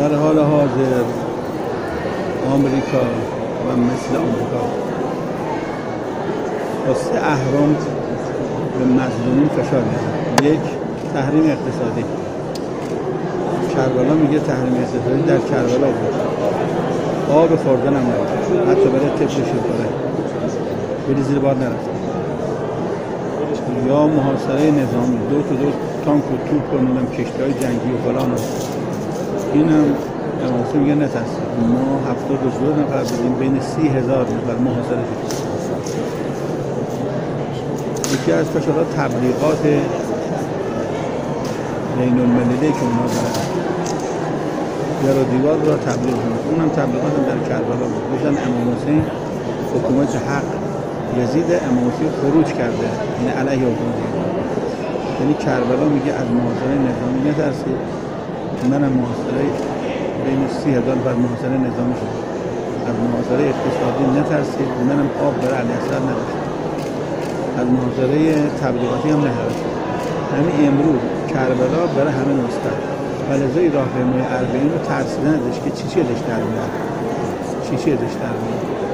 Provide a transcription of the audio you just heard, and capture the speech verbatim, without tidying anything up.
در حال حاضر آمریکا و مثل آمریکا با سه اهرم به مظلومین فشار میاره. یک، تحریم اقتصادی. کربلا میگه تحریم اقتصادی در کربلا بود، آب خوردن هم نبود، حتی برای طب شیرپاره بری زیر بار نرفت. یا محاصره نظامی، دو تا دو تانک و توپ و نمیدونم کشتی‌های جنگی و فلان. این هم امام میگه نترسید. ما هفتاد و دو نفر بودیم، بین سی هزار نفر محاصره شد. یکی از فشارات تبلیغات بین المللی که اونا دارن، در و دیوار را تبلیغ کنند. اونم تبلیغات در کربلا بود. گفتن امام حسین حکومت حق یزید امام حسین خروج کرده، این علیه حکومت. یعنی کربلا میگه از محاصره نظامی نترسید. منم محاصره بین سی هزار نفر محاصره نظامی شد. از محاصره اقتصادی نترسید. منم آب برای علی اصغر نداشت. از محاصره تبلیغاتی هم نترسید. همین امروز کربلا برای همه نسخه. فلزای راهپیمای اربعین رو ترسیدن ازش که چی چی ازش در میاد، چی چی ازش در میاد.